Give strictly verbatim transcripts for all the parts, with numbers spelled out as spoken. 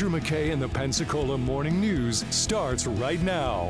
Andrew McKay and the Pensacola Morning News starts right now.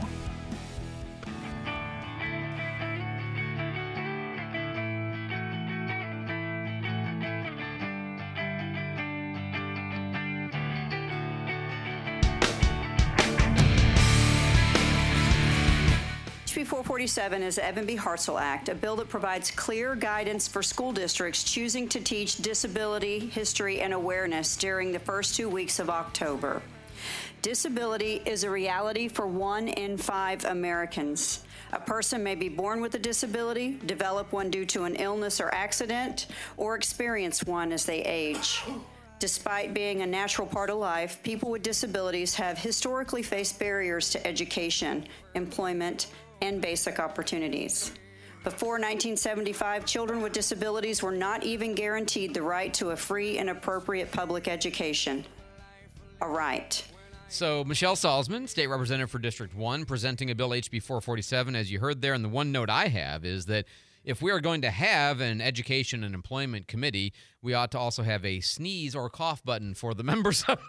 H B four forty-seven is the Evan B. Hartzell Act, a bill that provides clear guidance for school districts choosing to teach disability, history, and awareness during the first two weeks of October. Disability is a reality for one in five Americans. A person may be born with a disability, develop one due to an illness or accident, or experience one as they age. Despite being a natural part of life, people with disabilities have historically faced barriers to education, employment, and basic opportunities. Before nineteen seventy-five, children with disabilities were not even guaranteed the right to a free and appropriate public education. A right. So Michelle Salzman, State Representative for District one, presenting a bill H B four forty-seven, as you heard there. And the one note I have is that if we are going to have an education and employment committee, we ought to also have a sneeze or cough button for the members of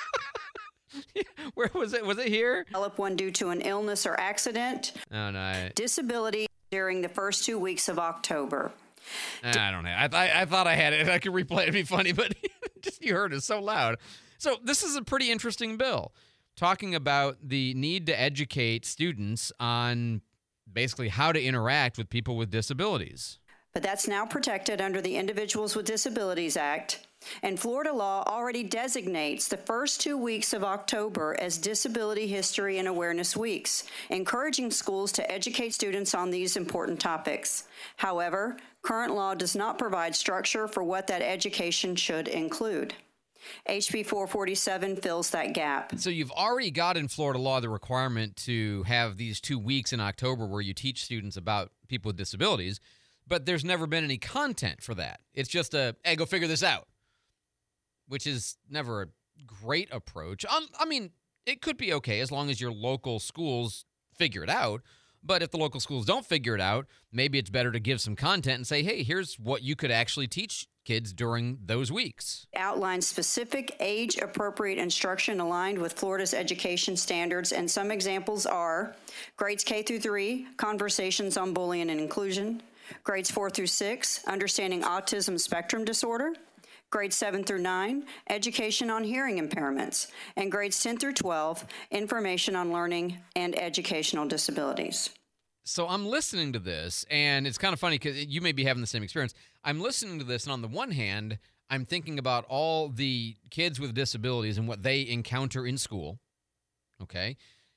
Where was it? Was it here? Develop one due to an illness or accident. Oh, no. I, Disability during the first two weeks of October. I don't know. I, I, I thought I had it. I could replay it. It'd be funny, but just you heard it so loud. So this is a pretty interesting bill, talking about the need to educate students on basically how to interact with people with disabilities. But that's now protected under the Individuals with Disabilities Act. And Florida law already designates the first two weeks of October as Disability History and Awareness Weeks, encouraging schools to educate students on these important topics. However, current law does not provide structure for what that education should include. H B four forty-seven fills that gap. So you've already got in Florida law the requirement to have these two weeks in October where you teach students about people with disabilities, but there's never been any content for that. It's just a, hey, go figure this out, which is never a great approach. Um, I mean, it could be okay as long as your local schools figure it out. But if the local schools don't figure it out, maybe it's better to give some content and say, hey, here's what you could actually teach kids during those weeks. Outlines specific age-appropriate instruction aligned with Florida's education standards, and some examples are grades K through three, conversations on bullying and inclusion, grades four through six, understanding autism spectrum disorder, grades seven through nine, education on hearing impairments, and grades ten through twelve, information on learning and educational disabilities. So I'm listening to this, and it's kind of funny because you may be having the same experience. I'm listening to this, and on the one hand, I'm thinking about all the kids with disabilities and what they encounter in school, okay?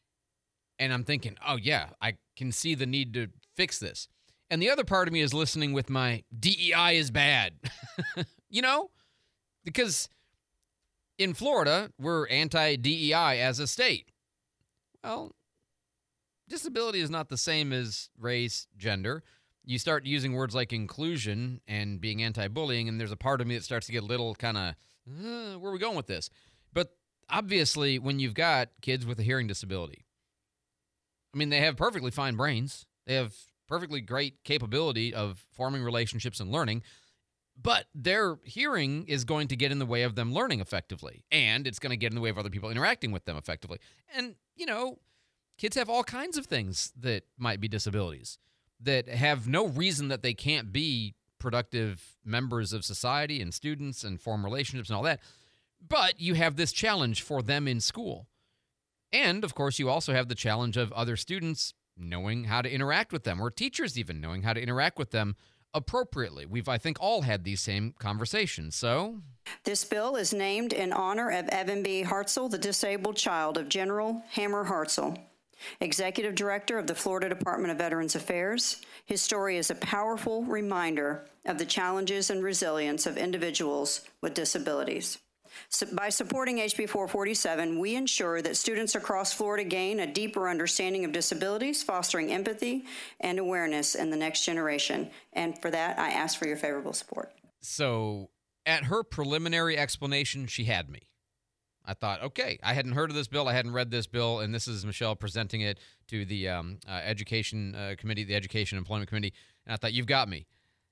And I'm thinking, oh, yeah, I can see the need to fix this. And the other part of me is listening with my D E I is bad, you know? Because in Florida, we're anti-D E I as a state. Well, disability is not the same as race, gender. You start using words like inclusion and being anti-bullying, and there's a part of me that starts to get a little kind of, uh, where are we going with this? But obviously, when you've got kids with a hearing disability, I mean, they have perfectly fine brains. They have perfectly great capability of forming relationships and learning, but their hearing is going to get in the way of them learning effectively, and it's going to get in the way of other people interacting with them effectively. And, you know, kids have all kinds of things that might be disabilities that have no reason that they can't be productive members of society and students and form relationships and all that. But you have this challenge for them in school. And, of course, you also have the challenge of other students knowing how to interact with them, or teachers even knowing how to interact with them appropriately. We've, I think, all had these same conversations. So this bill is named in honor of Evan B. Hartzell, the disabled child of General Hammer Hartzell, Executive Director of the Florida Department of Veterans Affairs. His story is a powerful reminder of the challenges and resilience of individuals with disabilities. So by supporting H B four forty-seven, we ensure that students across Florida gain a deeper understanding of disabilities, fostering empathy and awareness in the next generation. And for that, I ask for your favorable support. So at her preliminary explanation, she had me. I thought, okay, I hadn't heard of this bill. I hadn't read this bill, and this is Michelle presenting it to the um, uh, Education uh, Committee, the Education and Employment Committee, and I thought, you've got me.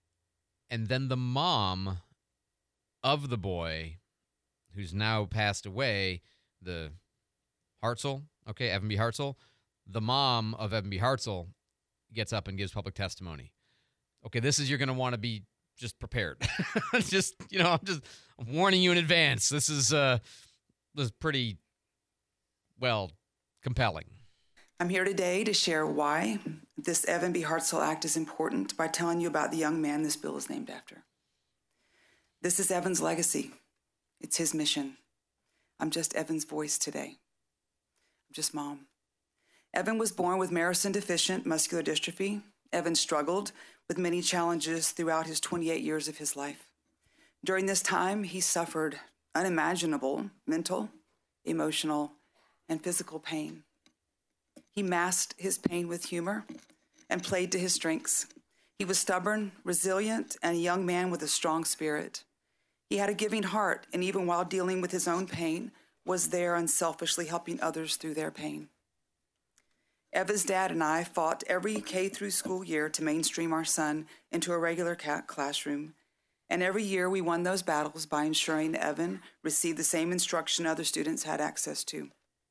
And then the mom of the boy, who's now passed away, the Hartzell, okay, Evan B. Hartzell, the mom of Evan B. Hartzell gets up and gives public testimony. Okay, this is, you're going to want to be just prepared. just, you know, I'm just I'm warning you in advance. This is, uh, this is pretty, well, compelling. I'm here today to share why this Evan B. Hartzell Act is important by telling you about the young man this bill is named after. This is Evan's legacy. It's his mission. I'm just Evan's voice today. I'm just mom. Evan was born with Marison deficient muscular dystrophy. Evan struggled with many challenges throughout his twenty-eight years of his life. During this time, he suffered unimaginable mental, emotional, and physical pain. He masked his pain with humor and played to his strengths. He was stubborn, resilient, and a young man with a strong spirit. He had a giving heart, and even while dealing with his own pain, was there unselfishly helping others through their pain. Eva's dad and I fought every K through school year to mainstream our son into a regular classroom. And every year we won those battles by ensuring Evan received the same instruction other students had access to.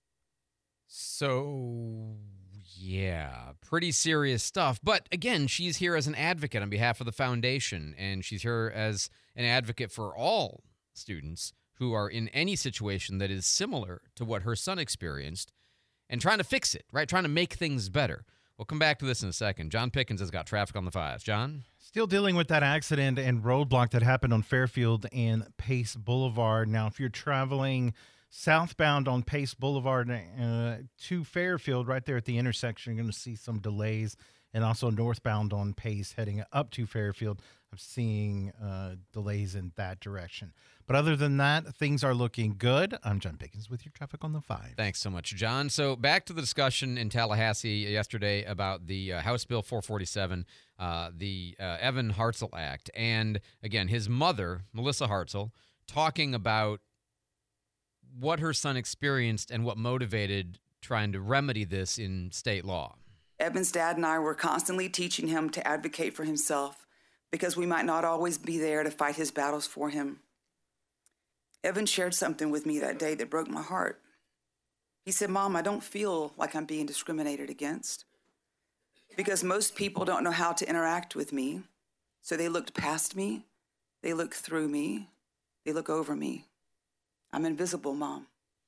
So, yeah, pretty serious stuff. But again, she's here as an advocate on behalf of the foundation, and she's here as an advocate for all students who are in any situation that is similar to what her son experienced and trying to fix it, right? Trying to make things better. We'll come back to this in a second. John Pickens has got traffic on the fives. John? Still dealing with that accident and roadblock that happened on Fairfield and Pace Boulevard. Now, if you're traveling southbound on Pace Boulevard uh, to Fairfield, right there at the intersection, you're going to see some delays. And also northbound on Pace heading up to Fairfield, I'm seeing uh, delays in that direction. But other than that, things are looking good. I'm John Pickens with your traffic on the five. Thanks so much, John. So back to the discussion in Tallahassee yesterday about the uh, House Bill four forty-seven, uh, the uh, Evan Hartzell Act. And again, his mother, Melissa Hartzell, talking about what her son experienced and what motivated trying to remedy this in state law. Evan's dad and I were constantly teaching him to advocate for himself because we might not always be there to fight his battles for him. Evan shared something with me that day that broke my heart. He said, "Mom, I don't feel like I'm being discriminated against because most people don't know how to interact with me. So they looked past me, they look through me, they look over me. I'm invisible, Mom.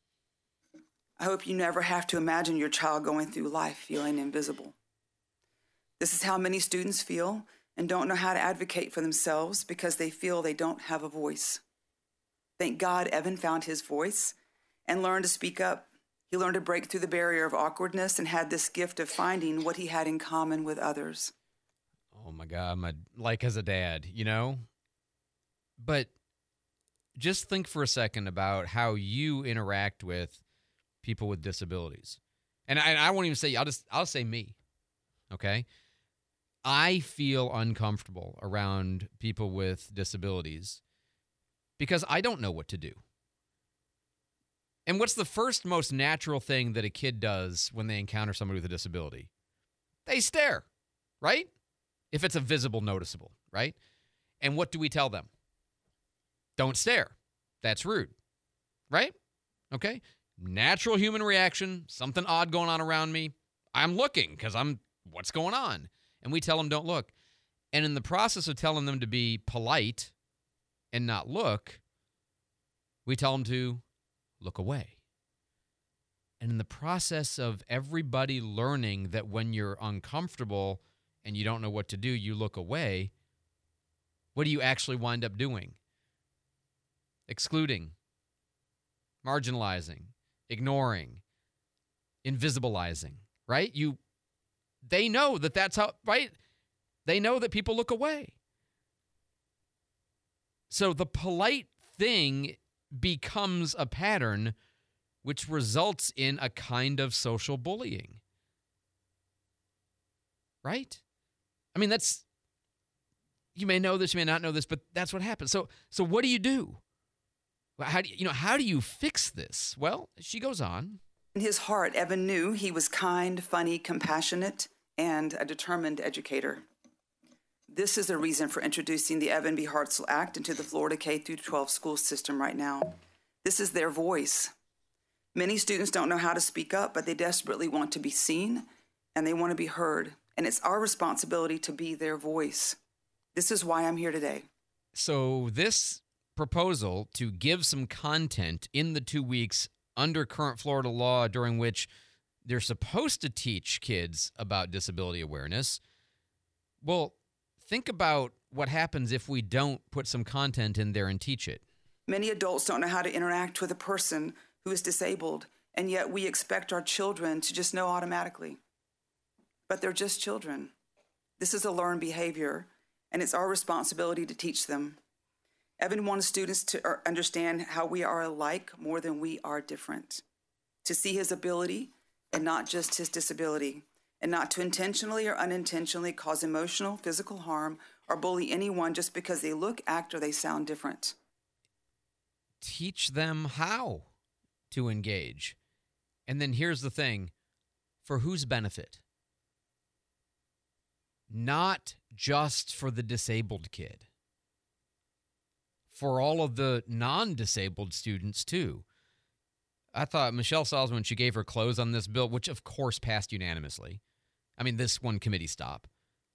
I hope you never have to imagine your child going through life feeling invisible. This is how many students feel and don't know how to advocate for themselves because they feel they don't have a voice. Thank God Evan found his voice and learned to speak up. He learned to break through the barrier of awkwardness and had this gift of finding what he had in common with others." Oh, my God. My, like as a dad, you know? But just think for a second about how you interact with people with disabilities. And I, I won't even say, I'll just, I'll say me, okay? I feel uncomfortable around people with disabilities because I don't know what to do. And what's the first most natural thing that a kid does when they encounter somebody with a disability? They stare, right? If it's a visible, noticeable, right? And what do we tell them? Don't stare. That's rude, right? Okay? Natural human reaction, something odd going on around me. I'm looking because I'm, what's going on? And we tell them don't look. And in the process of telling them to be polite and not look, we tell them to look away. And in the process of everybody learning that when you're uncomfortable and you don't know what to do, you look away, what do you actually wind up doing? Excluding, marginalizing, ignoring, invisibilizing, right? You, they know that that's how, right? They know that people look away. So the polite thing becomes a pattern which results in a kind of social bullying, right? I mean, that's, you may know this, you may not know this, but that's what happens. So, so what do you do? How do you, you know, how do you fix this? Well, she goes on. In his heart, Evan knew he was kind, funny, compassionate, and a determined educator. This is a reason for introducing the Evan B. Hartzell Act into the Florida K through twelve school system right now. This is their voice. Many students don't know how to speak up, but they desperately want to be seen and they want to be heard. And it's our responsibility to be their voice. This is why I'm here today. So this proposal to give some content in the two weeks under current Florida law during which they're supposed to teach kids about disability awareness, well, think about what happens if we don't put some content in there and teach it. Many adults don't know how to interact with a person who is disabled, and yet we expect our children to just know automatically. But they're just children. This is a learned behavior, and it's our responsibility to teach them. Evan wants students to understand how we are alike more than we are different, to see his ability and not just his disability, and not to intentionally or unintentionally cause emotional, physical harm or bully anyone just because they look, act, or they sound different. Teach them how to engage. And then here's the thing, for whose benefit? Not just for the disabled kid. For all of the non-disabled students, too. I thought Michelle Salzman, when she gave her close on this bill, which of course passed unanimously. I mean, this one committee stop.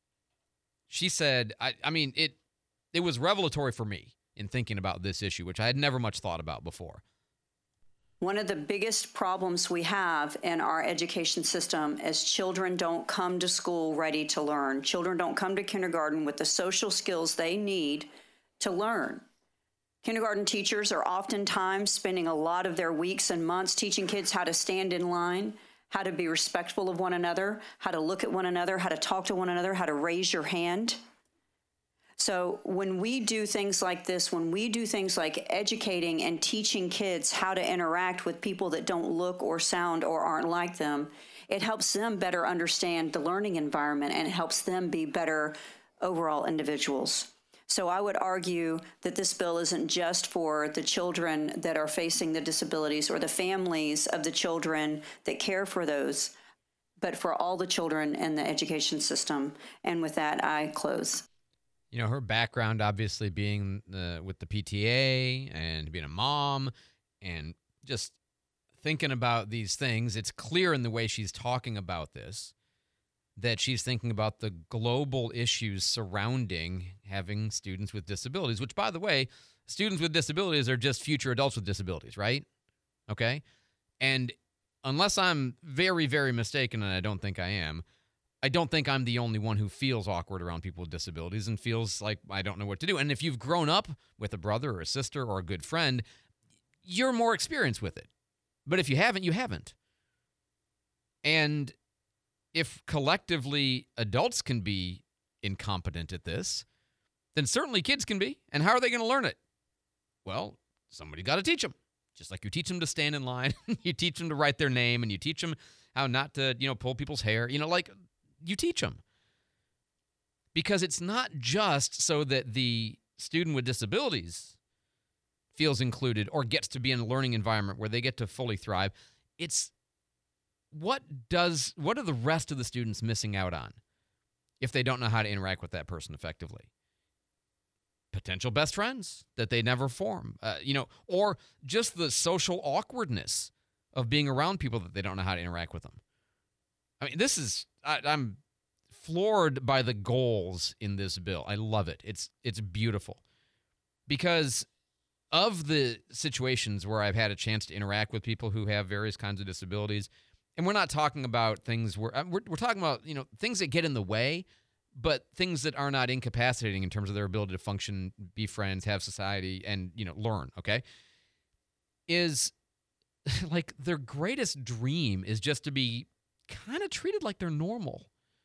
She said, I, I mean, it it was revelatory for me in thinking about this issue, which I had never much thought about before. One of the biggest problems we have in our education system is children don't come to school ready to learn. Children don't come to kindergarten with the social skills they need to learn. Kindergarten teachers are oftentimes spending a lot of their weeks and months teaching kids how to stand in line, how to be respectful of one another, how to look at one another, how to talk to one another, how to raise your hand. So when we do things like this, when we do things like educating and teaching kids how to interact with people that don't look or sound or aren't like them, it helps them better understand the learning environment and it helps them be better overall individuals. So I would argue that this bill isn't just for the children that are facing the disabilities or the families of the children that care for those, but for all the children in the education system. And with that, I close. You know, her background obviously being uh, with the P T A and being a mom and just thinking about these things, it's clear in the way she's talking about this that she's thinking about the global issues surrounding having students with disabilities, which, by the way, students with disabilities are just future adults with disabilities, right? Okay? And unless I'm very, very mistaken, and I don't think I am, I don't think I'm the only one who feels awkward around people with disabilities and feels like I don't know what to do. And if you've grown up with a brother or a sister or a good friend, you're more experienced with it. But if you haven't, you haven't. And if collectively adults can be incompetent at this, then certainly kids can be. And how are they going to learn it? Well, somebody got to teach them. Just like you teach them to stand in line, you teach them to write their name, and you teach them how not to, you know, pull people's hair. You know, like you teach them. Because it's not just so that the student with disabilities feels included or gets to be in a learning environment where they get to fully thrive. It's What does what are the rest of the students missing out on if they don't know how to interact with that person effectively? Potential best friends that they never form, uh, you know, or just the social awkwardness of being around people that they don't know how to interact with them. I mean, this is I, I'm floored by the goals in this bill. I love it. It's it's beautiful because of the situations where I've had a chance to interact with people who have various kinds of disabilities. And we're not talking about things where we're, we're talking about, you know, things that get in the way, but things that are not incapacitating in terms of their ability to function, be friends, have society, and, you know, learn, okay? Is like their greatest dream is just to be kind of treated like they're normal,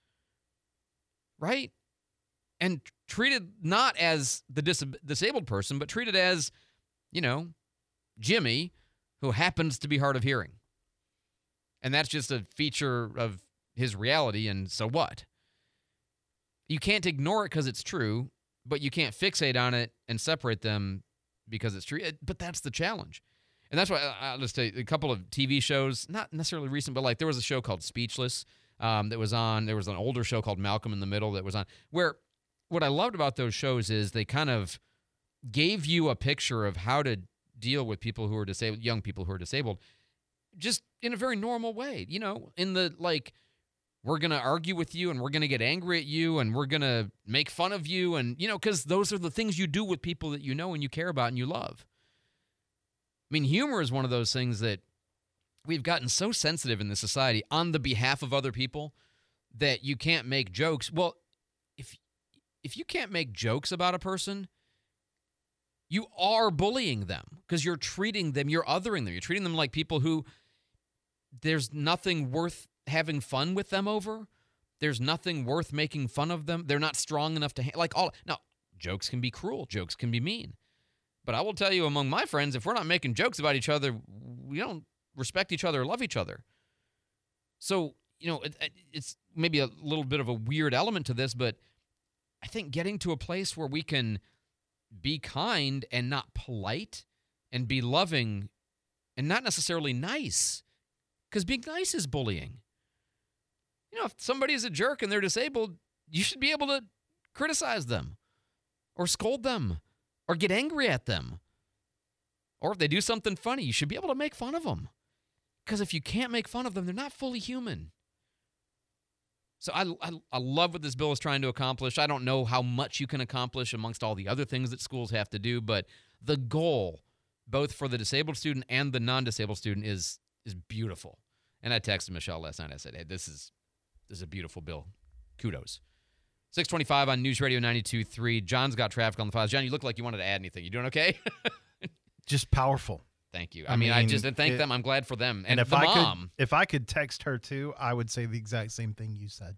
right? And treated not as the dis- disabled person, but treated as, you know, Jimmy, who happens to be hard of hearing. And that's just a feature of his reality, and so what? You can't ignore it because it's true, but you can't fixate on it and separate them because it's true. But that's the challenge. And that's why I'll just tell you a couple of T V shows, not necessarily recent, but like there was a show called Speechless um, that was on. There was an older show called Malcolm in the Middle that was on, where what I loved about those shows is they kind of gave you a picture of how to deal with people who are disabled, young people who are disabled. just in a very normal way, you know, in the, like, we're going to argue with you and we're going to get angry at you and we're going to make fun of you. And, you know, because those are the things you do with people that you know and you care about and you love. I mean, humor is one of those things that we've gotten so sensitive in this society on the behalf of other people that you can't make jokes. Well, if if you can't make jokes about a person, you are bullying them because you're treating them, you're othering them. You're treating them like people who there's nothing worth having fun with them over. There's nothing worth making fun of them. They're not strong enough to ha- like all. Now, jokes can be cruel. Jokes can be mean. But I will tell you, among my friends, if we're not making jokes about each other, we don't respect each other or love each other. So, you know, it, it's maybe a little bit of a weird element to this, but I think getting to a place where we can be kind and not polite and be loving and not necessarily nice, because being nice is bullying. You know, if somebody's a jerk and they're disabled, you should be able to criticize them or scold them or get angry at them. Or if they do something funny, you should be able to make fun of them. Because if you can't make fun of them, they're not fully human. So I, I, I love what this bill is trying to accomplish. I don't know how much you can accomplish amongst all the other things that schools have to do, but the goal, both for the disabled student and the non-disabled student, is is beautiful. And I texted Michelle last night. I said, hey, this is this is a beautiful bill. Kudos. six twenty-five on News Radio ninety-two point three. John's got traffic on the files. John, you look like you wanted to add anything. You doing okay? Just powerful. Thank you. I, I mean, mean, I just thank it, them. I'm glad for them. and And, if the I mom. Could, if I could text her too, I would say the exact same thing you said.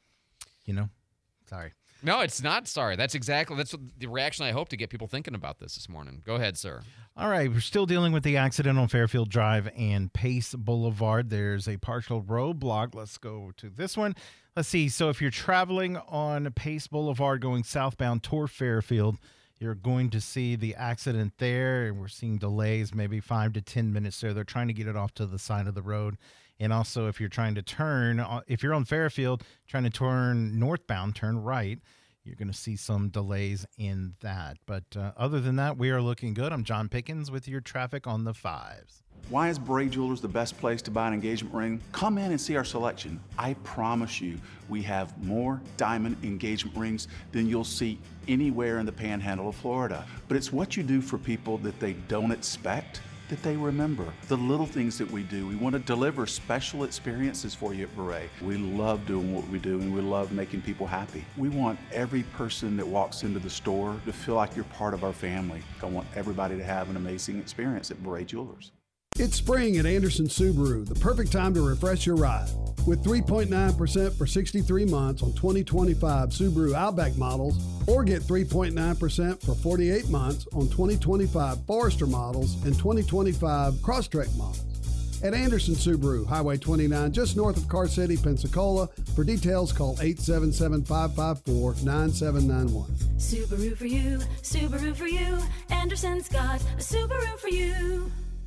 You know? Sorry. No, it's not sorry. That's exactly that's what the reaction I hope to get people thinking about this this morning. Go ahead, sir. All right. We're still dealing with the accident on Fairfield Drive and Pace Boulevard. There's a partial roadblock. Let's go to this one. Let's see. So if you're traveling on Pace Boulevard going southbound toward Fairfield, you're going to see the accident there, and we're seeing delays, maybe five to ten minutes there. They're trying to get it off to the side of the road. And also, if you're trying to turn, if you're on Fairfield, trying to turn northbound, turn right, you're going to see some delays in that. But uh, other than that, we are looking good. I'm John Pickens with your traffic on the fives. Why is Beret Jewelers the best place to buy an engagement ring? Come in and see our selection. I promise you, we have more diamond engagement rings than you'll see anywhere in the panhandle of Florida. But it's what you do for people that they don't expect that they remember. The little things that we do. We want to deliver special experiences for you at Beret. We love doing what we do, and we love making people happy. We want every person that walks into the store to feel like you're part of our family. I want everybody to have an amazing experience at Beret Jewelers. It's spring at Anderson Subaru, the perfect time to refresh your ride. With three point nine percent for sixty-three months on twenty twenty-five Subaru Outback models, or get three point nine percent for forty-eight months on twenty twenty-five Forester models and twenty twenty-five Crosstrek models. At Anderson Subaru, Highway twenty-nine, just north of Car City, Pensacola. For details, call eight seven seven, five five four, nine seven nine one. Subaru for you, Subaru for you. Anderson's got a Subaru for you.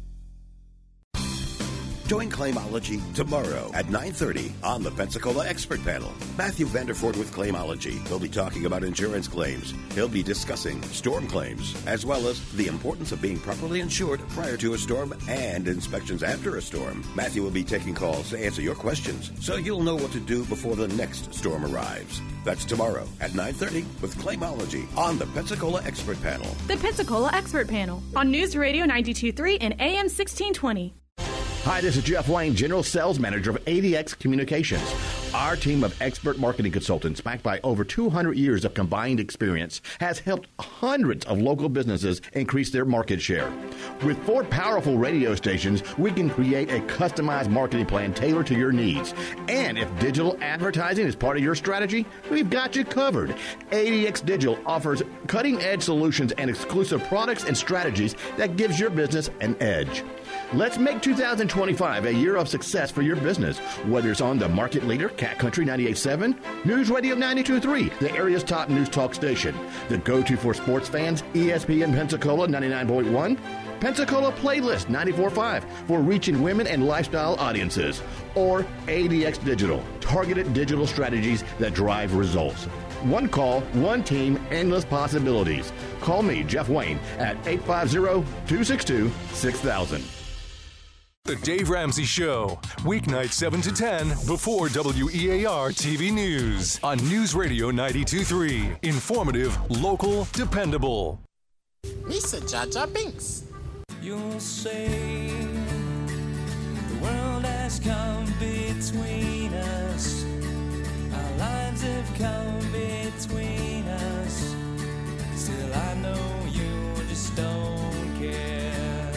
Join Claimology tomorrow at nine thirty on the Pensacola Expert Panel. Matthew Vanderford with Claimology will be talking about insurance claims. He'll be discussing storm claims, as well as the importance of being properly insured prior to a storm and inspections after a storm. Matthew will be taking calls to answer your questions, so you'll know what to do before the next storm arrives. That's tomorrow at nine thirty with Claimology on the Pensacola Expert Panel. The Pensacola Expert Panel on News Radio ninety-two point three and A M sixteen twenty. Hi, this is Jeff Wayne, General Sales Manager of A D X Communications. Our team of expert marketing consultants, backed by over two hundred years of combined experience, has helped hundreds of local businesses increase their market share. With four powerful radio stations, we can create a customized marketing plan tailored to your needs. And if digital advertising is part of your strategy, we've got you covered. A D X Digital offers cutting-edge solutions and exclusive products and strategies that gives your business an edge. Let's make two thousand twenty-five a year of success for your business, whether it's on the market leader, Cat Country ninety-eight point seven, News Radio ninety-two point three, the area's top news talk station, the go-to for sports fans, E S P N Pensacola ninety-nine point one, Pensacola Playlist ninety-four point five for reaching women and lifestyle audiences, or A D X Digital, targeted digital strategies that drive results. One call, one team, endless possibilities. Call me, Jeff Wayne, at eight five zero, two six two, six thousand. The Dave Ramsey Show, weeknights seven to ten before W E A R T V News on News Radio ninety-two point three. Informative, local, dependable. Lisa Jaja Binks. You'll say the world has come between us. Our lives have come between us. Still, I know you just don't care.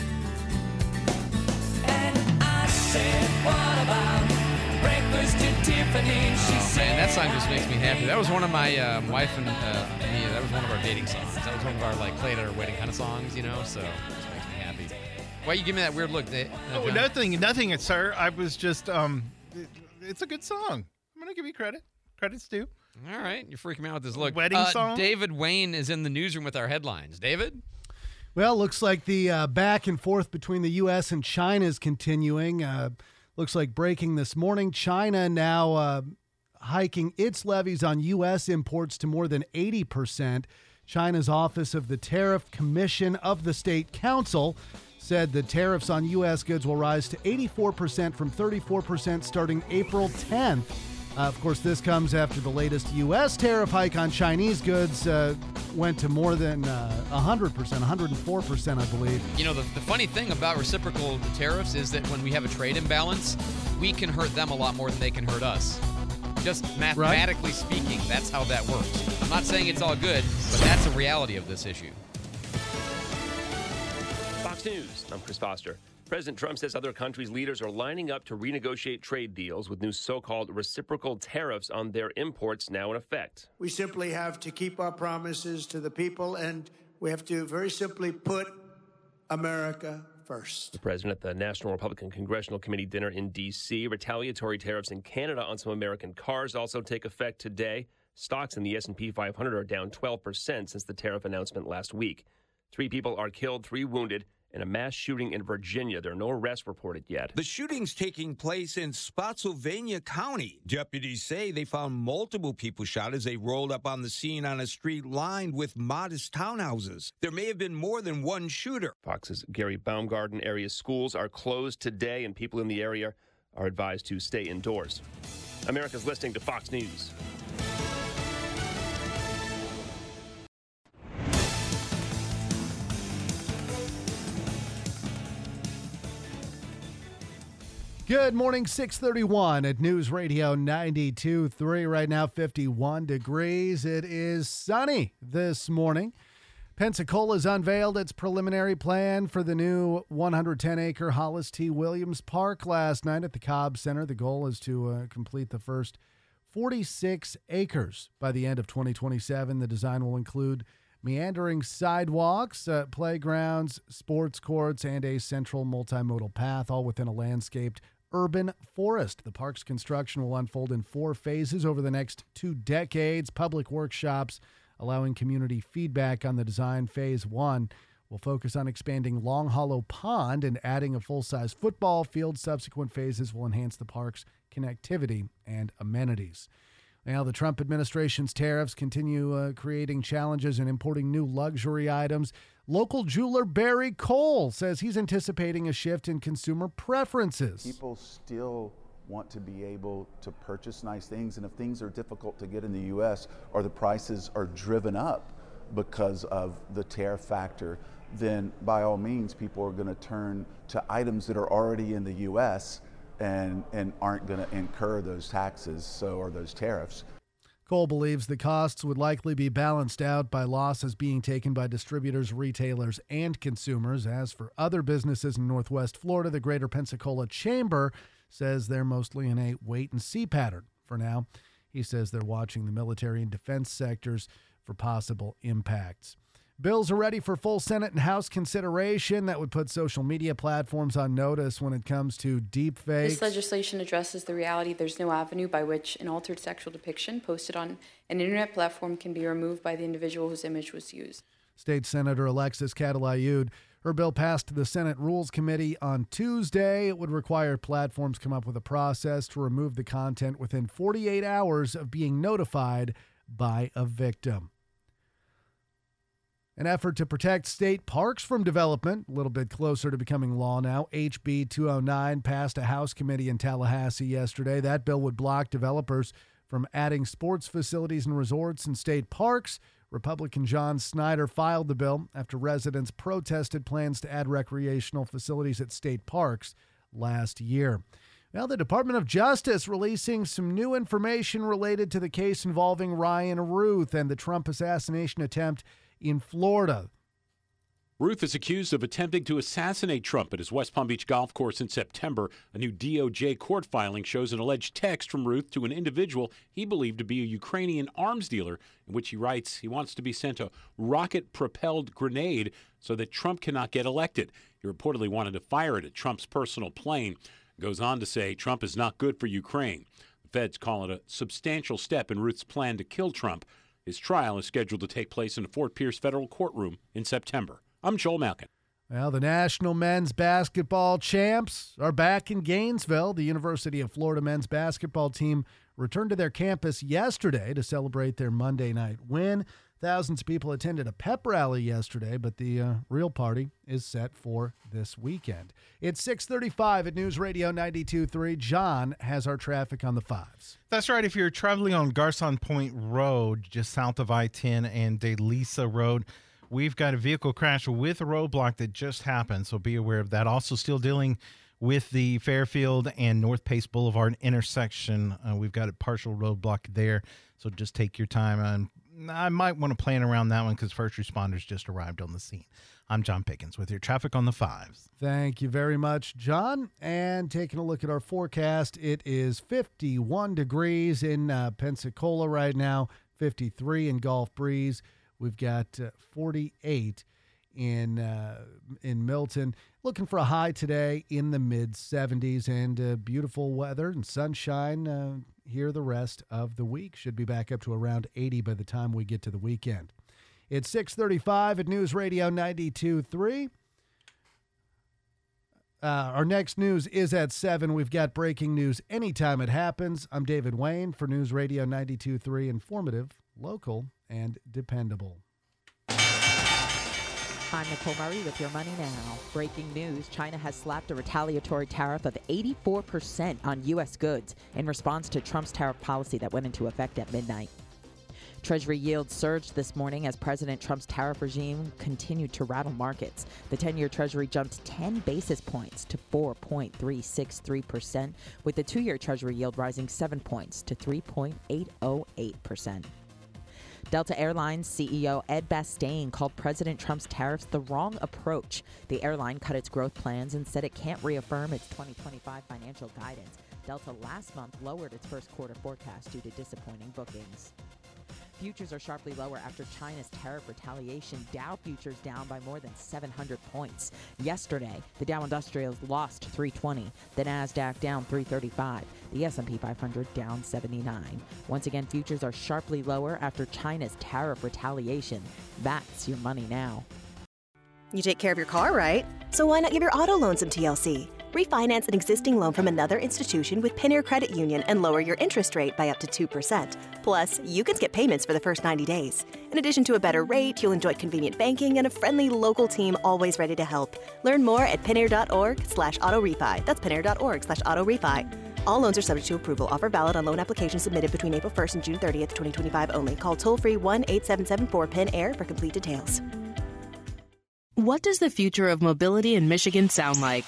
And I said, what about breakfast at Tiffany? She Oh, said, man, that song just makes me happy. That was one of my uh, wife and uh, me. That was one of our dating songs. That was one of our like play at our wedding kind of songs, you know. So it just makes me happy. Why you give me that weird look? Dave? Oh, nothing, nothing, sir. I was just, um, it, it's a good song. I'm gonna give you credit. Credit's due. All right, you're freaking me out with this look. Wedding uh, song. David Wayne is in the newsroom with our headlines. David. Well, looks like the uh, back and forth between the U S and China is continuing. Uh, looks like breaking this morning. China now uh, hiking its levies on U S imports to more than eighty percent. China's Office of the Tariff Commission of the State Council said the tariffs on U S goods will rise to eighty-four percent from thirty-four percent starting April tenth. Uh, of course, this comes after the latest U S tariff hike on Chinese goods uh, went to more than uh, one hundred percent, one hundred four percent, I believe. You know, the, the funny thing about reciprocal tariffs is that when we have a trade imbalance, we can hurt them a lot more than they can hurt us. Just mathematically right? speaking, that's how that works. I'm not saying it's all good, but that's a reality of this issue. Fox News, I'm Chris Foster. President Trump says other countries' leaders are lining up to renegotiate trade deals with new so-called reciprocal tariffs on their imports now in effect. We simply have to keep our promises to the people, and we have to very simply put America first. The president at the National Republican Congressional Committee dinner in D C Retaliatory tariffs in Canada on some American cars also take effect today. Stocks in the S and P five hundred are down twelve percent since the tariff announcement last week. Three people are killed, three wounded. In a mass shooting in Virginia, there are no arrests reported yet. The shooting's taking place in Spotsylvania County. Deputies say they found multiple people shot as they rolled up on the scene on a street lined with modest townhouses. There may have been more than one shooter. Fox's Gary Baumgarten area schools are closed today, and people in the area are advised to stay indoors. America's listening to Fox News. Good morning, six thirty-one at News Radio ninety-two point three. Right now, fifty-one degrees. It is sunny this morning. Pensacola's unveiled its preliminary plan for the new one hundred ten acre Hollis T. Williams Park last night at the Cobb Center. The goal is to uh, complete the first forty-six acres by the end of twenty twenty-seven. The design will include meandering sidewalks, uh, playgrounds, sports courts, and a central multimodal path, all within a landscaped urban forest. The park's construction will unfold in four phases over the next two decades. Public workshops allowing community feedback on the design. Phase one will focus on expanding Long Hollow Pond and adding a full-size football field. Subsequent phases will enhance the park's connectivity and amenities. Now, the Trump administration's tariffs continue uh, creating challenges in importing new luxury items. Local jeweler Barry Cole says he's anticipating a shift in consumer preferences. People still want to be able to purchase nice things, and if things are difficult to get in the U S or the prices are driven up because of the tariff factor, then by all means, people are going to turn to items that are already in the U S and and aren't going to incur those taxes, so or those tariffs. Cole believes the costs would likely be balanced out by losses being taken by distributors, retailers, and consumers. As for other businesses in Northwest Florida, the Greater Pensacola Chamber says they're mostly in a wait-and-see pattern for now. He says they're watching the military and defense sectors for possible impacts. Bills are ready for full Senate and House consideration. That would put social media platforms on notice when it comes to deepfakes. This legislation addresses the reality there's no avenue by which an altered sexual depiction posted on an internet platform can be removed by the individual whose image was used. State Senator Alexis Catalayud, her bill passed the Senate Rules Committee on Tuesday. It would require platforms come up with a process to remove the content within forty-eight hours of being notified by a victim. An effort to protect state parks from development, a little bit closer to becoming law now. H B two oh nine passed a House committee in Tallahassee yesterday. That bill would block developers from adding sports facilities and resorts in state parks. Republican John Snyder filed the bill after residents protested plans to add recreational facilities at state parks last year. Well, the Department of Justice releasing some new information related to the case involving Ryan Ruth and the Trump assassination attempt in Florida. Ruth is accused of attempting to assassinate Trump at his West Palm Beach golf course in September. A new D O J court filing shows an alleged text from Ruth to an individual he believed to be a Ukrainian arms dealer, in which he writes he wants to be sent a rocket-propelled grenade so that Trump cannot get elected. He reportedly wanted to fire it at Trump's personal plane. Goes on to say Trump is not good for Ukraine. The feds call it a substantial step in Ruth's plan to kill Trump. His trial is scheduled to take place in the Fort Pierce federal courtroom in September. I'm Joel Malkin. Well, the national men's basketball champs are back in Gainesville. The University of Florida men's basketball team returned to their campus yesterday to celebrate their Monday night win. Thousands of people attended a pep rally yesterday, but the uh, real party is set for this weekend. It's six thirty-five at News Radio ninety-two point three. John has our traffic on the fives. That's right. If you're traveling on Garcon Point Road, just south of I ten and De Lisa Road, we've got a vehicle crash with a roadblock that just happened, so be aware of that. Also still dealing with the Fairfield and North Pace Boulevard intersection. Uh, we've got a partial roadblock there, so just take your time. And I might want to plan around that one because first responders just arrived on the scene. I'm John Pickens with your traffic on the fives. Thank you very much, John. And taking a look at our forecast, it is fifty-one degrees in uh, Pensacola right now, fifty-three in Gulf Breeze. We've got uh, forty-eight in uh, in Milton. Looking for a high today in the mid seventies, and uh, beautiful weather and sunshine uh, here the rest of the week. Should be back up to around eighty by the time we get to the weekend. It's six thirty-five at News Radio ninety-two point three. Uh, our next news is at seven. We've got breaking news anytime it happens. I'm David Wayne for News Radio ninety-two point three. Informative, local, and dependable. I'm Nicole Murray with your Money Now. Breaking news, China has slapped a retaliatory tariff of eighty-four percent on U S goods in response to Trump's tariff policy that went into effect at midnight. Treasury yields surged this morning as President Trump's tariff regime continued to rattle markets. The ten-year Treasury jumped ten basis points to four point three six three percent, with the two-year Treasury yield rising seven points to three point eight oh eight percent. Delta Airlines C E O Ed Bastian called President Trump's tariffs the wrong approach. The airline cut its growth plans and said it can't reaffirm its twenty twenty-five financial guidance. Delta last month lowered its first quarter forecast due to disappointing bookings. Futures are sharply lower after China's tariff retaliation. Dow futures down by more than seven hundred points. Yesterday, the Dow Industrials lost three twenty, the Nasdaq down three thirty-five, the S and P five hundred down seventy-nine. Once again, futures are sharply lower after China's tariff retaliation. That's your Money Now. You take care of your car, right? So why not give your auto loan some T L C? Refinance an existing loan from another institution with Pioneer Credit Union and lower your interest rate by up to two percent. Plus, you can skip payments for the first ninety days. In addition to a better rate, you'll enjoy convenient banking and a friendly local team always ready to help. Learn more at pioneer.org slash auto refi. That's pioneer.org slash auto refi. All loans are subject to approval. Offer valid on loan applications submitted between April first and June thirtieth, twenty twenty-five only. Call toll-free one eight seven seven four P I N A I R for complete details. What does the future of mobility in Michigan sound like?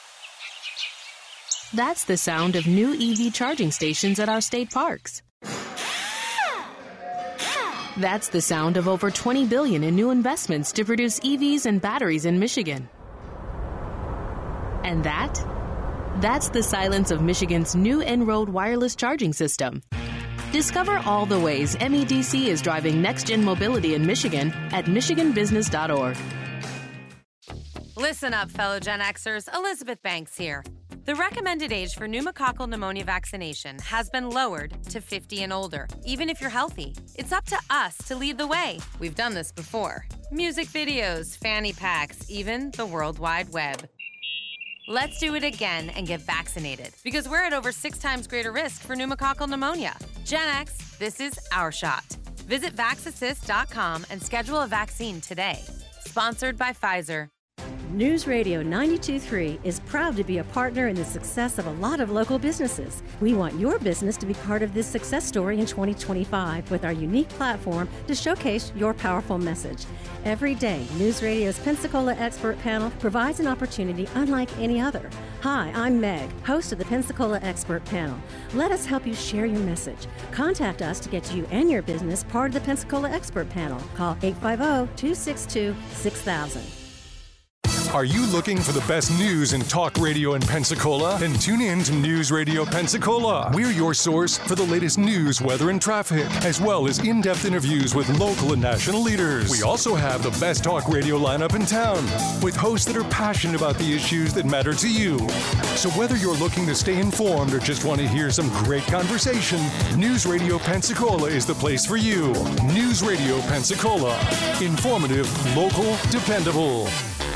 That's the sound of new E V charging stations at our state parks. That's the sound of over twenty billion dollars in new investments to produce E Vs and batteries in Michigan. And that? That's the silence of Michigan's new En-Road wireless charging system. Discover all the ways M E D C is driving next-gen mobility in Michigan at michigan business dot org. Listen up, fellow Gen Xers. Elizabeth Banks here. The recommended age for pneumococcal pneumonia vaccination has been lowered to fifty and older, even if you're healthy. It's up to us to lead the way. We've done this before. Music videos, fanny packs, even the World Wide Web. Let's do it again and get vaccinated, because we're at over six times greater risk for pneumococcal pneumonia. Gen X, this is our shot. Visit vax assist dot com and schedule a vaccine today. Sponsored by Pfizer. News Radio ninety-two point three is proud to be a partner in the success of a lot of local businesses. We want your business to be part of this success story in twenty twenty-five with our unique platform to showcase your powerful message. Every day, News Radio's Pensacola Expert Panel provides an opportunity unlike any other. Hi, I'm Meg, host of the Pensacola Expert Panel. Let us help you share your message. Contact us to get you and your business part of the Pensacola Expert Panel. Call eight five zero, two six two, six thousand. Are you looking for the best news in talk radio in Pensacola? Then tune in to News Radio Pensacola. We're your source for the latest news, weather, and traffic, as well as in-depth interviews with local and national leaders. We also have the best talk radio lineup in town, with hosts that are passionate about the issues that matter to you. So whether you're looking to stay informed or just want to hear some great conversation, News Radio Pensacola is the place for you. News Radio Pensacola. Informative, local, dependable.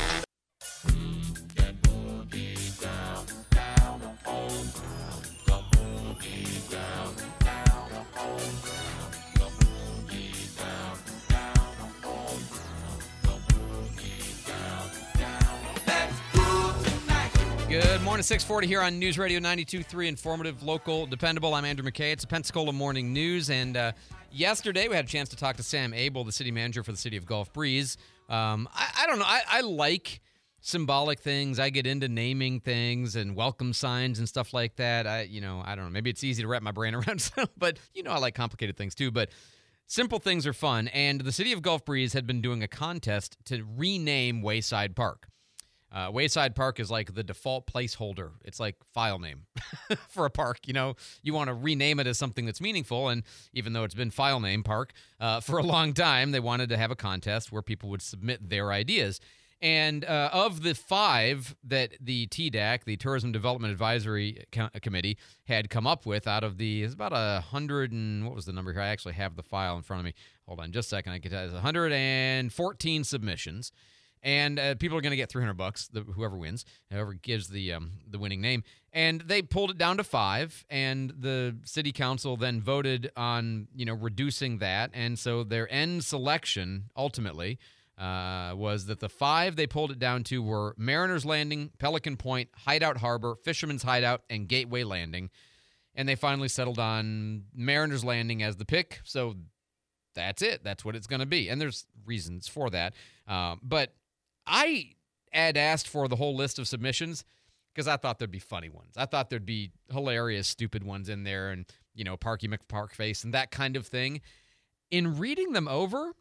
Good morning, six forty here on News Radio ninety-two point three, informative, local, dependable. I'm Andrew McKay. It's a Pensacola Morning News, and uh, yesterday we had a chance to talk to Sam Abel, the city manager for the city of Gulf Breeze. Um, I, I don't know. I, I like symbolic things. I get into naming things and welcome signs and stuff like that. I, you know, I don't know. Maybe it's easy to wrap my brain around, but you know, I like complicated things too. But simple things are fun, and the city of Gulf Breeze had been doing a contest to rename Wayside Park. Uh, Wayside Park is like the default placeholder. It's like file name for a park. You know, you want to rename it as something that's meaningful. And even though it's been file name park uh, for a long time, they wanted to have a contest where people would submit their ideas. And uh, of the five that the T D A C, the Tourism Development Advisory Co- Committee, had come up with out of the, it's about a hundred and, what was the number here? I actually have the file in front of me. Hold on just a second. I can tell you, one hundred fourteen submissions. And uh, people are going to get three hundred bucks, the, whoever wins, whoever gives the um, the winning name. And they pulled it down to five, and the city council then voted on, you know, reducing that. And so their end selection, ultimately, uh, was that the five they pulled it down to were Mariners Landing, Pelican Point, Hideout Harbor, Fisherman's Hideout, and Gateway Landing. And they finally settled on Mariners Landing as the pick. So that's it. That's what it's going to be. And there's reasons for that. Uh, but I had asked for the whole list of submissions because I thought there'd be funny ones. I thought there'd be hilarious, stupid ones in there and, you know, Parky McParkface and that kind of thing. In reading them over,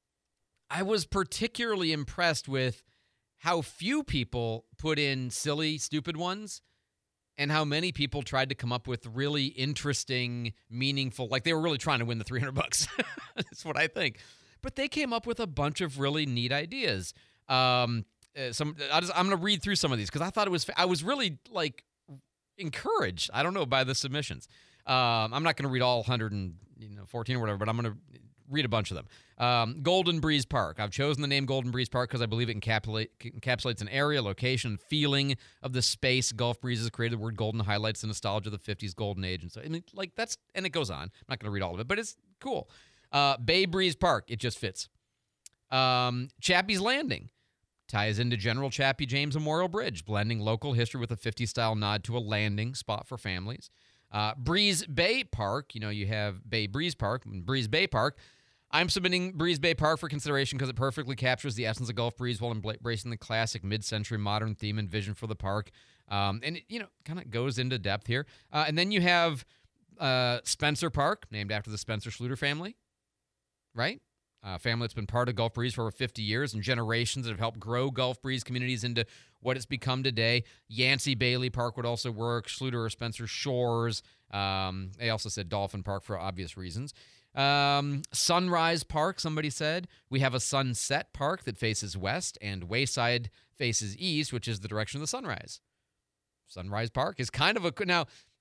I was particularly impressed with how few people put in silly, stupid ones and how many people tried to come up with really interesting, meaningful, like they were really trying to win the three hundred bucks. That's what I think. But they came up with a bunch of really neat ideas. Um, uh, some I just, I'm going to read through some of these because I thought it was, I was really like encouraged. I don't know, by the submissions. Um, I'm not going to read all one hundred fourteen or whatever, but I'm going to read a bunch of them. Um, Golden Breeze Park. I've chosen the name Golden Breeze Park because I believe it encapsulate, encapsulates an area, location, feeling of the space Gulf Breeze has created. The word golden highlights the nostalgia of the fifties golden age. And so, I mean, like that's, and it goes on. I'm not going to read all of it, but it's cool. Uh, Bay Breeze Park. It just fits. Um, Chappie's Landing. Ties into General Chappie James Memorial Bridge, blending local history with a fifties-style nod to a landing spot for families. Uh, Breeze Bay Park, you know, you have Bay Breeze Park and Breeze Bay Park. I'm submitting Breeze Bay Park for consideration because it perfectly captures the essence of Gulf Breeze while embracing the classic mid-century modern theme and vision for the park. Um, and, it, you know, kind of goes into depth here. Uh, and then you have uh, Spencer Park, named after the Spencer Schluter family, right? A family that's been part of Gulf Breeze for over fifty years and generations that have helped grow Gulf Breeze communities into what it's become today. Yancey Bailey Park would also work. Schluter or Spencer Shores. Um, they also said Dolphin Park for obvious reasons. Um, Sunrise Park, somebody said. We have a Sunset Park that faces west, and Wayside faces east, which is the direction of the sunrise. Sunrise Park is kind of a... Now,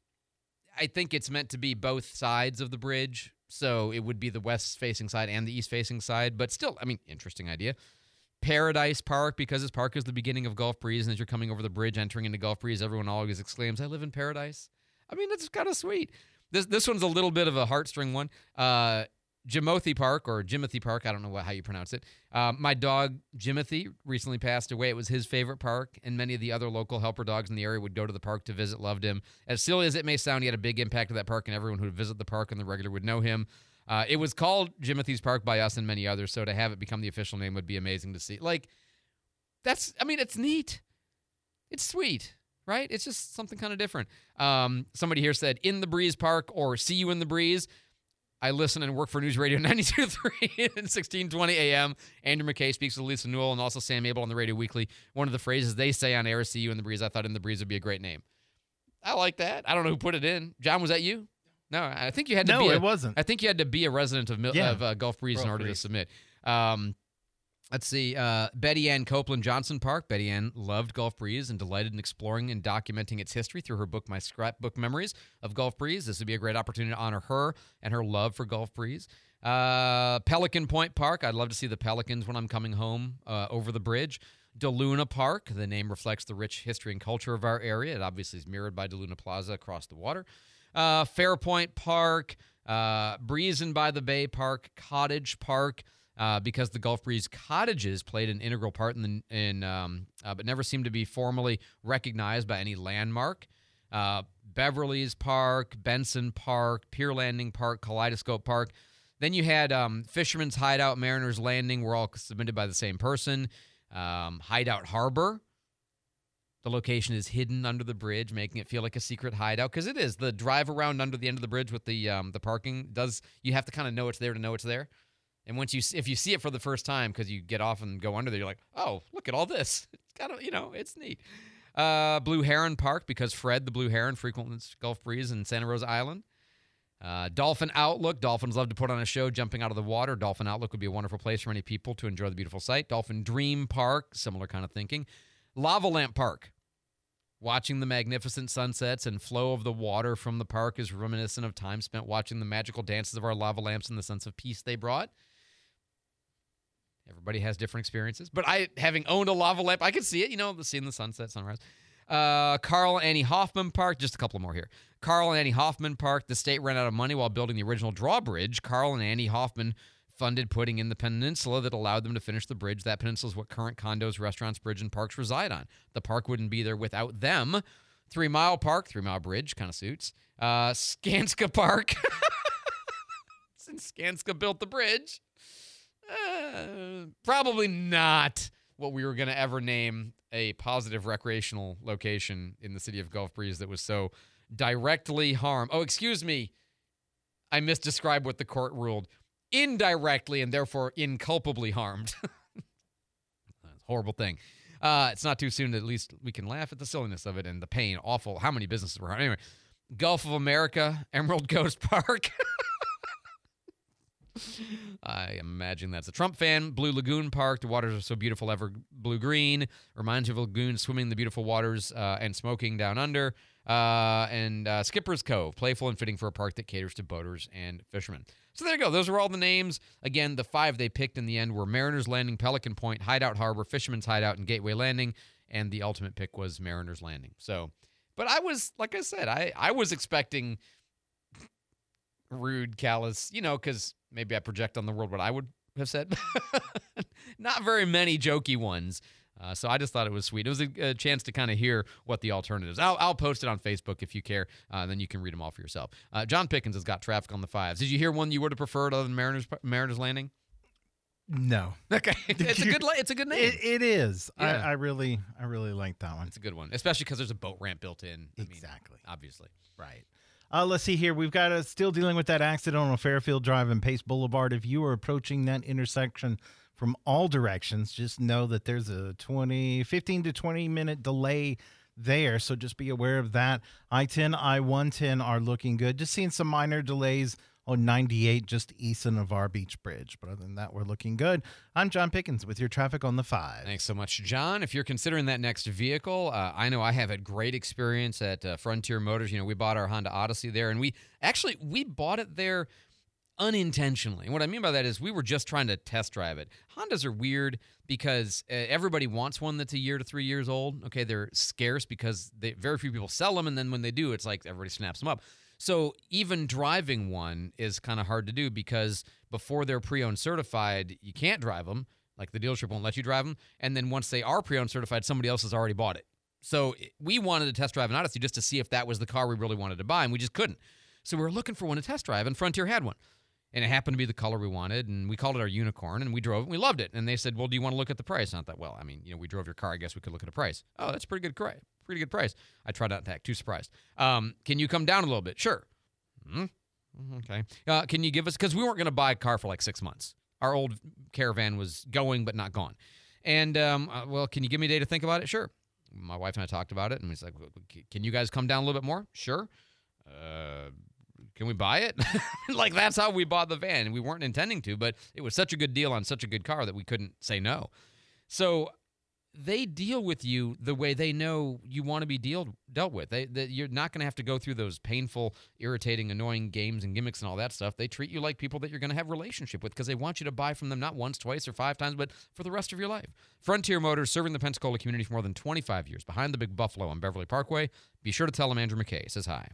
I think it's meant to be both sides of the bridge, so it would be the west-facing side and the east-facing side, but still, I mean, interesting idea. Paradise Park, because this park is the beginning of Gulf Breeze, and as you're coming over the bridge, entering into Gulf Breeze, everyone always exclaims, I live in paradise. I mean, it's kind of sweet. This this one's a little bit of a heartstring one. Uh, Jimothy Park, or Jimothy Park, I don't know what, how you pronounce it. Um, my dog, Jimothy, recently passed away. It was his favorite park, and many of the other local helper dogs in the area would go to the park to visit, loved him. As silly as it may sound, he had a big impact at that park, and everyone who would visit the park on the regular would know him. Uh, it was called Jimothy's Park by us and many others, so to have it become the official name would be amazing to see. Like, that's, I mean, it's neat. It's sweet, right? It's just something kind of different. Um, somebody here said, in the Breeze Park or see you in the Breeze. I listen and work for News Radio ninety-two point three and sixteen twenty A M. Andrew McKay speaks with Lisa Newell and also Sam Abel on the Radio Weekly. One of the phrases they say on air is see you in the Breeze. I thought in the Breeze would be a great name. I like that. I don't know who put it in. John, was that you? No, I think you had to no, be. No, it wasn't. I think you had to be a resident of, yeah. of uh, Gulf Breeze Gulf in order Breeze. to submit. Um, let's see. Uh, Betty Ann Copeland Johnson Park. Betty Ann loved Gulf Breeze and delighted in exploring and documenting its history through her book, My Scrapbook Memories of Gulf Breeze. This would be a great opportunity to honor her and her love for Gulf Breeze. Uh, Pelican Point Park. I'd love to see the Pelicans when I'm coming home uh, over the bridge. DeLuna Park. The name reflects the rich history and culture of our area. It obviously is mirrored by DeLuna Plaza across the water. Uh, Fairpoint Park, uh, Breezin' by the Bay Park, Cottage Park, uh, because the Gulf Breeze cottages played an integral part in, the, in um, uh, but never seemed to be formally recognized by any landmark. Uh, Beverly's Park, Benson Park, Pier Landing Park, Kaleidoscope Park. Then you had um, Fisherman's Hideout, Mariner's Landing, were all submitted by the same person. Um, Hideout Harbor. The location is hidden under the bridge, making it feel like a secret hideout, because it is. The drive around under the end of the bridge with the um, the parking does. You have to kind of know it's there to know it's there. And once you, if you see it for the first time, because you get off and go under there, you're like, oh, look at all this. It's kind of, you know, it's neat. Uh, Blue Heron Park, because Fred the Blue Heron frequents Gulf Breeze and Santa Rosa Island. Uh, Dolphin Outlook. Dolphins love to put on a show jumping out of the water. Dolphin Outlook would be a wonderful place for many people to enjoy the beautiful sight. Dolphin Dream Park, similar kind of thinking. Lava Lamp Park. Watching the magnificent sunsets and flow of the water from the park is reminiscent of time spent watching the magical dances of our lava lamps and the sense of peace they brought. Everybody has different experiences. But I, having owned a lava lamp, I could see it, you know, seeing the sunset, sunrise. Uh, Carl and Annie Hoffman Park, just a couple more here. Carl and Annie Hoffman Park, the state ran out of money while building the original drawbridge. Carl and Annie Hoffman funded putting in the peninsula that allowed them to finish the bridge. That peninsula is what current condos, restaurants, bridge, and parks reside on. The park wouldn't be there without them. Three Mile Park, Three Mile Bridge, kind of suits. Uh, Skanska Park. Since Skanska built the bridge. Uh, probably not what we were going to ever name a positive recreational location in the city of Gulf Breeze that was so directly harmed. Oh, excuse me. I misdescribed what the court ruled. Indirectly and therefore inculpably harmed. Horrible thing. Uh, it's not too soon that at least we can laugh at the silliness of it and the pain. Awful. How many businesses were harmed? Anyway, Gulf of America, Emerald Coast Park. I imagine that's a Trump fan. Blue Lagoon Park. The waters are so beautiful, ever blue-green. Reminds you of a lagoon swimming in the beautiful waters uh, and smoking down under. Uh, and uh, Skipper's Cove. Playful and fitting for a park that caters to boaters and fishermen. So there you go. Those are all the names. Again, the five they picked in the end were Mariner's Landing, Pelican Point, Hideout Harbor, Fisherman's Hideout, and Gateway Landing. And the ultimate pick was Mariner's Landing. So, but I was, like I said, I, I was expecting rude, callous, you know, because maybe I project on the world what I would have said. Not very many jokey ones. Uh, so I just thought it was sweet. It was a, a chance to kind of hear what the alternatives. I'll, I'll post it on Facebook if you care. Uh, then you can read them all for yourself. Uh, John Pickens has got traffic on the fives. Did you hear one you would have preferred other than Mariners Mariners Landing? No. Okay, it's a good it's a good name. It, it is. Yeah. I, I really I really like that one. It's a good one, especially because there's a boat ramp built in. I Exactly. mean, obviously. Right. Uh, let's see here. We've got uh, still dealing with that accident on Fairfield Drive and Pace Boulevard. If you are approaching that intersection from all directions, just know that there's a twenty, fifteen to twenty minute delay there. So just be aware of that. I ten, I one ten are looking good. Just seeing some minor delays on ninety-eight just east of Navarre Beach Bridge. But other than that, we're looking good. I'm John Pickens with your traffic on the five. Thanks so much, John. If you're considering that next vehicle, uh, I know I have had great experience at uh, Frontier Motors. You know, we bought our Honda Odyssey there, and we actually, we bought it there unintentionally. And what I mean by that is we were just trying to test drive it. Hondas are weird because uh, everybody wants one that's a year to three years old. Okay, they're scarce because they, very few people sell them, and then when they do, it's like everybody snaps them up. So even driving one is kind of hard to do because before they're pre-owned certified, you can't drive them. Like the dealership won't let you drive them. And then once they are pre-owned certified, somebody else has already bought it. So we wanted to test drive an Odyssey just to see if that was the car we really wanted to buy, and we just couldn't. So we were looking for one to test drive, and Frontier had one. And it happened to be the color we wanted, and we called it our Unicorn, and we drove it, and we loved it. And they said, well, do you want to look at the price? And I thought, well, I mean, you know, we drove your car. I guess we could look at a price. Oh, that's a pretty good, pretty good price. I tried not to act too surprised. Um, can you come down a little bit? Sure. Mm-hmm. Okay. Uh, can you give us, because we weren't going to buy a car for like six months. Our old Caravan was going but not gone. And, um, uh, well, can you give me a day to think about it? Sure. My wife and I talked about it, and we said, can you guys come down a little bit more? Sure. Uh, can we buy it? Like, that's how we bought the van. We weren't intending to, but it was such a good deal on such a good car that we couldn't say no. So they deal with you the way they know you want to be deal, dealt with. They, they, you're not going to have to go through those painful, irritating, annoying games and gimmicks and all that stuff. They treat you like people that you're going to have a relationship with because they want you to buy from them not once, twice, or five times, but for the rest of your life. Frontier Motors, serving the Pensacola community for more than twenty-five years, behind the Big Buffalo on Beverly Parkway. Be sure to tell them Andrew McKay says hi.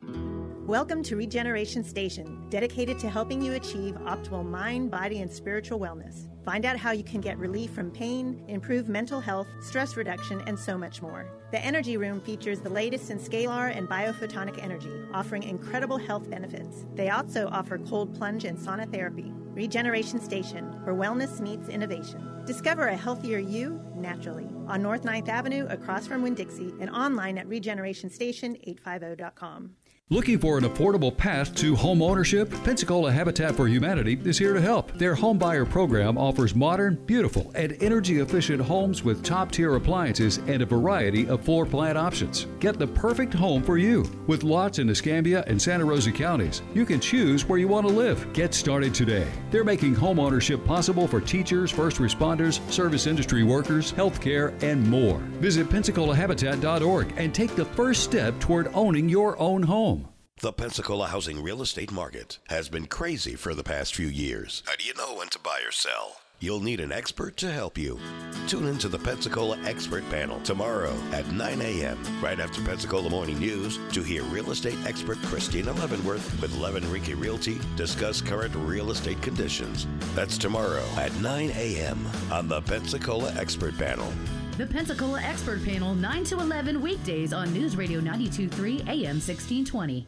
Welcome to Regeneration Station, dedicated to helping you achieve optimal mind, body, and spiritual wellness. Find out how you can get relief from pain, improve mental health, stress reduction, and so much more. The Energy Room features the latest in scalar and biophotonic energy, offering incredible health benefits. They also offer cold plunge and sauna therapy. Regeneration Station, where wellness meets innovation. Discover a healthier you naturally on North ninth Avenue across from Winn-Dixie and online at regeneration station eight fifty dot com. Looking for an affordable path to home ownership? Pensacola Habitat for Humanity is here to help. Their home buyer program offers modern, beautiful, and energy-efficient homes with top-tier appliances and a variety of floor plan options. Get the perfect home for you. With lots in Escambia and Santa Rosa counties, you can choose where you want to live. Get started today. They're making home ownership possible for teachers, first responders, service industry workers, healthcare, and more. Visit Pensacola Habitat dot org and take the first step toward owning your own home. The Pensacola housing real estate market has been crazy for the past few years. How do you know when to buy or sell? You'll need an expert to help you. Tune into the Pensacola Expert Panel tomorrow at nine a.m. right after Pensacola Morning News to hear real estate expert Christina Leavenworth with Leavenworth Realty discuss current real estate conditions. That's tomorrow at nine a.m. on the Pensacola Expert Panel. The Pensacola Expert Panel, nine to eleven weekdays on News Radio ninety-two point three A M sixteen twenty.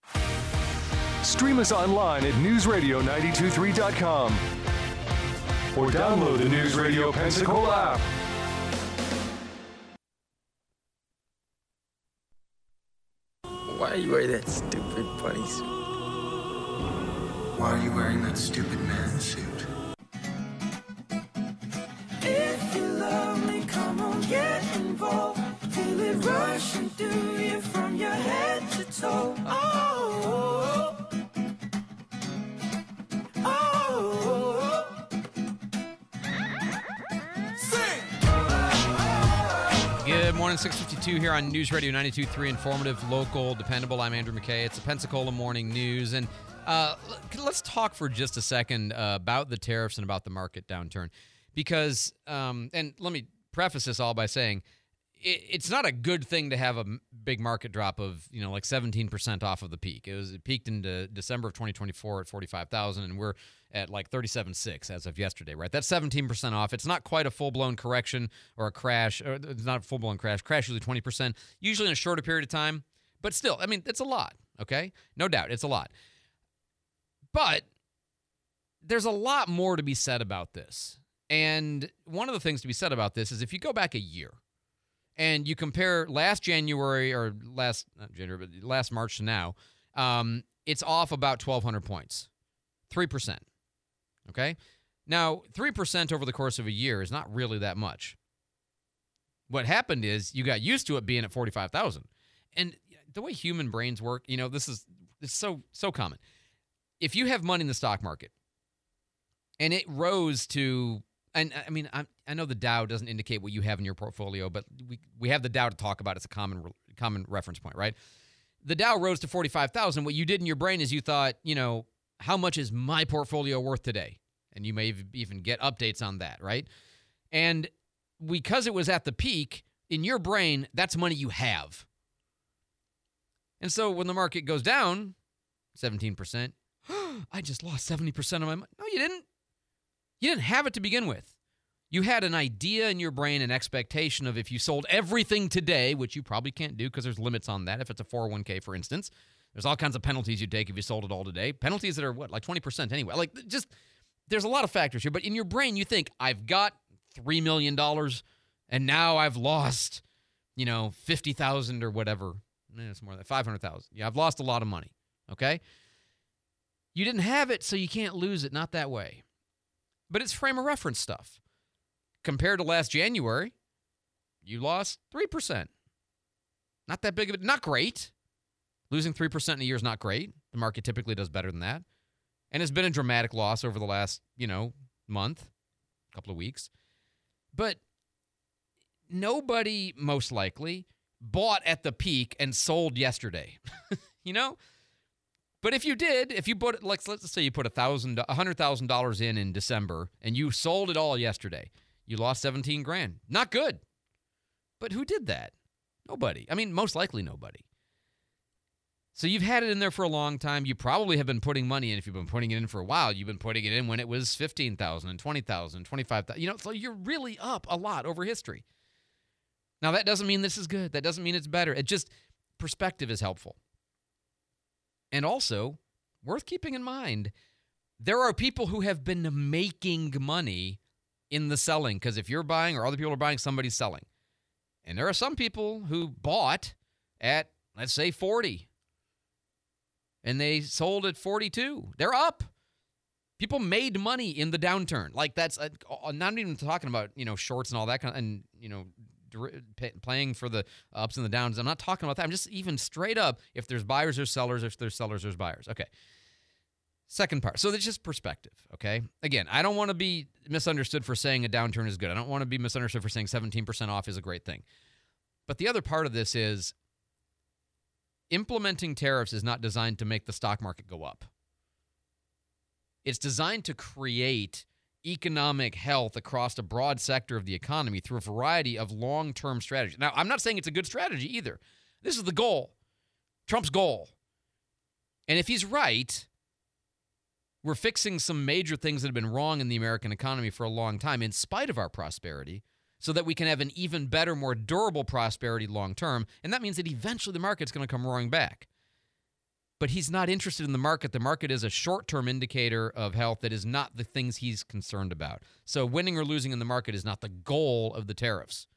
Stream us online at news radio nine two three dot com or download the News Radio Pensacola app. Why are you wearing that stupid bunny suit? Why are you wearing that stupid man suit? If you love me, come on, get involved. Feel it rushing through you from your head to toe. Oh, oh, oh. Sing. Good morning, six fifty-two here on News Radio ninety-two point three, informative, local, dependable. I'm Andrew McKay. It's the Pensacola Morning News, and uh, let's talk for just a second uh, about the tariffs and about the market downturn. Because, um, and let me preface this all by saying, it, it's not a good thing to have a big market drop of, you know, like seventeen percent off of the peak. It was it peaked into December of twenty twenty-four at forty-five thousand, and we're at like thirty-seven point six as of yesterday, right? That's seventeen percent off. It's not quite a full-blown correction or a crash. Or it's not a full-blown crash. Crash usually twenty percent, usually in a shorter period of time. But still, I mean, it's a lot, okay? No doubt, it's a lot. But there's a lot more to be said about this. And one of the things to be said about this is if you go back a year and you compare last January or last not January, but last March to now, um, it's off about twelve hundred points, three percent. Okay? Now, three percent over the course of a year is not really that much. What happened is you got used to it being at forty-five thousand. And the way human brains work, you know, this is it's so so common. If you have money in the stock market and it rose to And I mean, I, I know the Dow doesn't indicate what you have in your portfolio, but we we have the Dow to talk about. It's a common common reference point, right? The Dow rose to forty-five thousand. What you did in your brain is you thought, you know, how much is my portfolio worth today? And you may even get updates on that, right? And because it was at the peak, in your brain, that's money you have. And so when the market goes down seventeen percent, I just lost seventy percent of my money. No, you didn't. You didn't have it to begin with. You had an idea in your brain, an expectation of if you sold everything today, which you probably can't do because there's limits on that. If it's a four oh one k, for instance, there's all kinds of penalties you'd take if you sold it all today. Penalties that are, what, like twenty percent anyway. Like, just, there's a lot of factors here. But in your brain, you think, I've got three million dollars, and now I've lost, you know, fifty thousand dollars or whatever. It's more than five hundred thousand dollars. Yeah, I've lost a lot of money, okay? You didn't have it, so you can't lose it. Not that way. But it's frame of reference stuff. Compared to last January, you lost three percent. Not that big of it. Not great. Losing three percent in a year is not great. The market typically does better than that. And it's been a dramatic loss over the last, you know, month, couple of weeks. But nobody, most likely, bought at the peak and sold yesterday. You know? But if you did, if you put, like, let's say you put one hundred thousand dollars in in December and you sold it all yesterday, you lost seventeen grand. Not good. But who did that? Nobody. I mean, most likely nobody. So you've had it in there for a long time. You probably have been putting money in. If you've been putting it in for a while, you've been putting it in when it was fifteen thousand and twenty thousand, twenty-five thousand. You know, so you're really up a lot over history. Now, that doesn't mean this is good. That doesn't mean it's better. It just, perspective is helpful. And also, worth keeping in mind, there are people who have been making money in the selling, because if you're buying or other people are buying, somebody's selling. And there are some people who bought at, let's say, forty, and they sold at forty-two. They're up. People made money in the downturn. Like, that's a, I'm not even talking about, you know, shorts and all that kind of, and, you know, playing for the ups and the downs. I'm not talking about that. I'm just even straight up, if there's buyers, there's sellers. If there's sellers, there's buyers. Okay. Second part. So it's just perspective, okay? Again, I don't want to be misunderstood for saying a downturn is good. I don't want to be misunderstood for saying seventeen percent off is a great thing. But the other part of this is implementing tariffs is not designed to make the stock market go up. It's designed to create economic health across a broad sector of the economy through a variety of long-term strategies. Now, I'm not saying it's a good strategy either. This is the goal, Trump's goal. And if he's right, we're fixing some major things that have been wrong in the American economy for a long time in spite of our prosperity so that we can have an even better, more durable prosperity long-term. And that means that eventually the market's going to come roaring back. But he's not interested in the market. The market is a short-term indicator of health that is not the things he's concerned about. So winning or losing in the market is not the goal of the tariffs.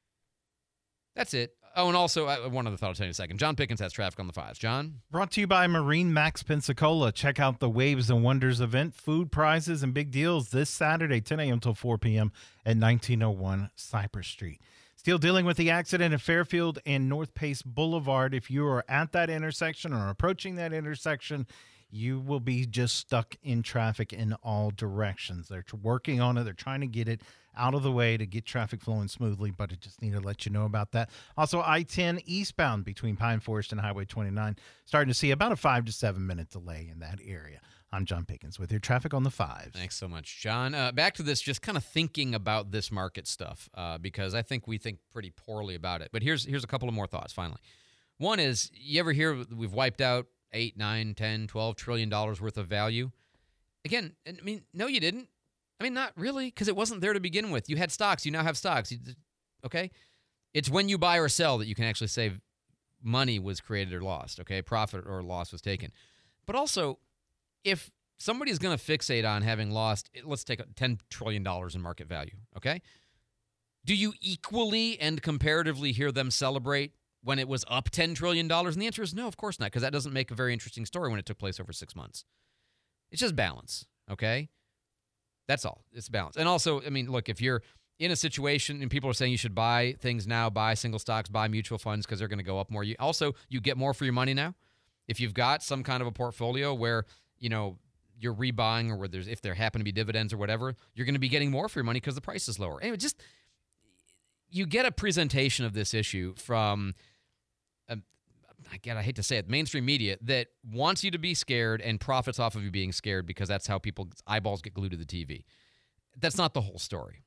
That's it. Oh, and also, uh, one other thought I'll tell you in a second. John Pickens has traffic on the fives. John? Brought to you by Marine Max Pensacola. Check out the Waves and Wonders event. Food, prizes, and big deals this Saturday, ten a.m. till four p.m. at nineteen oh one Cypress Street. Still dealing with the accident at Fairfield and North Pace Boulevard. If you are at that intersection or approaching that intersection, you will be just stuck in traffic in all directions. They're working on it. They're trying to get it out of the way to get traffic flowing smoothly, but I just need to let you know about that. Also, I ten eastbound between Pine Forest and Highway twenty-nine, starting to see about a five to seven minute delay in that area. I'm John Pickens with your traffic on the fives. Thanks so much, John. Uh, back to this, just kind of thinking about this market stuff, uh, because I think we think pretty poorly about it. But here's here's a couple of more thoughts, finally. One is, you ever hear we've wiped out eight, nine, ten, twelve trillion dollars worth of value? Again, I mean, no, you didn't. I mean, not really, because it wasn't there to begin with. You had stocks. You now have stocks. You, okay? It's when you buy or sell that you can actually say money was created or lost, okay? Profit or loss was taken. But also, if somebody's going to fixate on having lost, let's take ten trillion dollars in market value, okay? Do you equally and comparatively hear them celebrate when it was up ten trillion dollars? And the answer is no, of course not, because that doesn't make a very interesting story when it took place over six months. It's just balance, okay? That's all. It's balance. And also, I mean, look, if you're in a situation and people are saying you should buy things now, buy single stocks, buy mutual funds because they're going to go up more. You also, you get more for your money now. If you've got some kind of a portfolio where, you know, you're rebuying, or where there's, if there happen to be dividends or whatever, you're going to be getting more for your money because the price is lower. Anyway, just, you get a presentation of this issue from, um, again, I hate to say it, mainstream media that wants you to be scared and profits off of you being scared because that's how people's eyeballs get glued to the T V. That's not the whole story.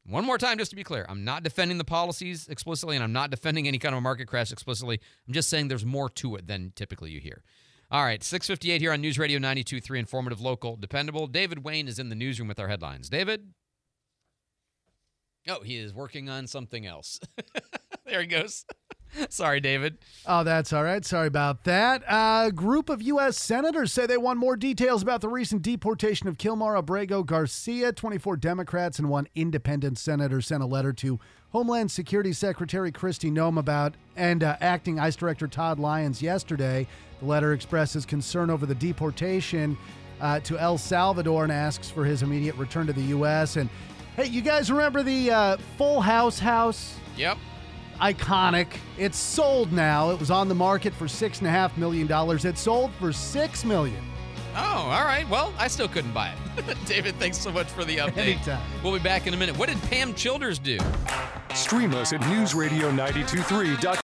One more time, just to be clear, I'm not defending the policies explicitly, and I'm not defending any kind of market crash explicitly. I'm just saying there's more to it than typically you hear. All right, six fifty-eight here on News Radio ninety-two point three, informative, local, dependable. David Wayne is in the newsroom with our headlines. David? Oh, he is working on something else. There he goes. Sorry, David. Oh, that's all right. Sorry about that. A group of U S senators say they want more details about the recent deportation of Kilmar Abrego Garcia. twenty-four Democrats and one independent senator sent a letter to Homeland Security Secretary Kristi Noem about and uh, acting ICE Director Todd Lyons yesterday. The letter expresses concern over the deportation uh, to El Salvador and asks for his immediate return to the U S. And, hey, you guys remember the uh, Full House house? Yep. Iconic. It's sold now. It was on the market for six and a half million dollars. It sold for six million. Oh, all right. Well, I still couldn't buy it. David, thanks so much for the update. Anytime. We'll be back in a minute. What did Pam Childers do? Stream us at news radio nine two three dot com.